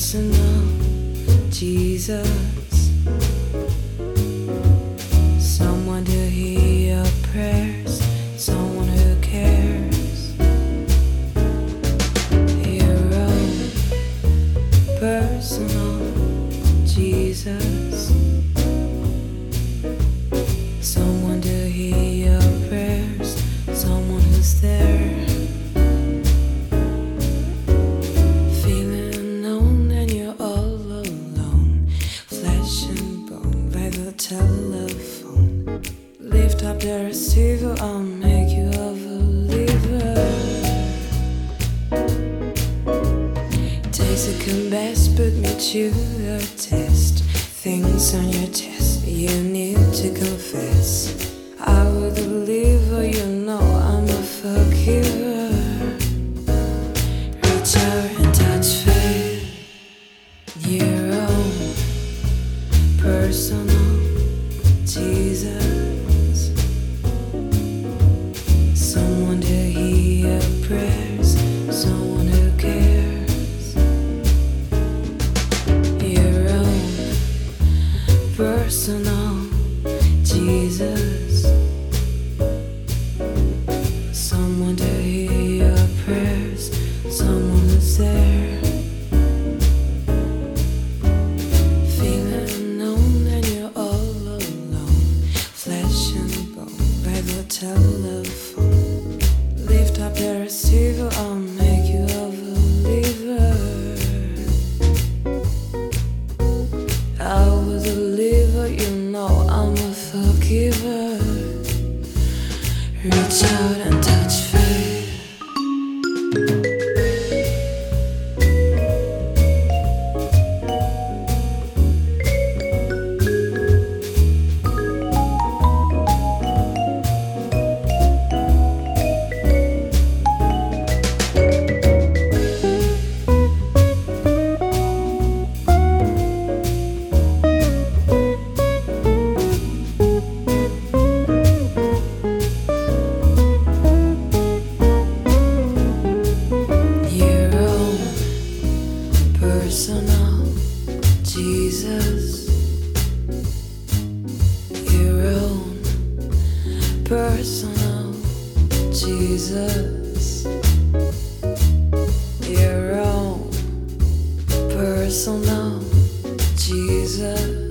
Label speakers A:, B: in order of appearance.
A: personal Jesus, someone to hear your prayers, someone who cares, your own personal Jesus, someone to hear your prayers, someone who's there. Telephone, lift up the receiver, I'll make you a believer. Takes a compass, put me to the test. Things on your chest, you need to confess. I was a believer, you know I'm a forgiver. Reach out and touch faith, your own personal Jesus, someone to hear your prayers, someone who cares, your own personal Jesus, someone to hear your prayers, someone who's there. Telephone, lift up the receiver, I'll make you a believer. I was a believer, you know I'm a forgiver. Reach out and touch faith. Personal Jesus, your own personal Jesus, your own personal Jesus.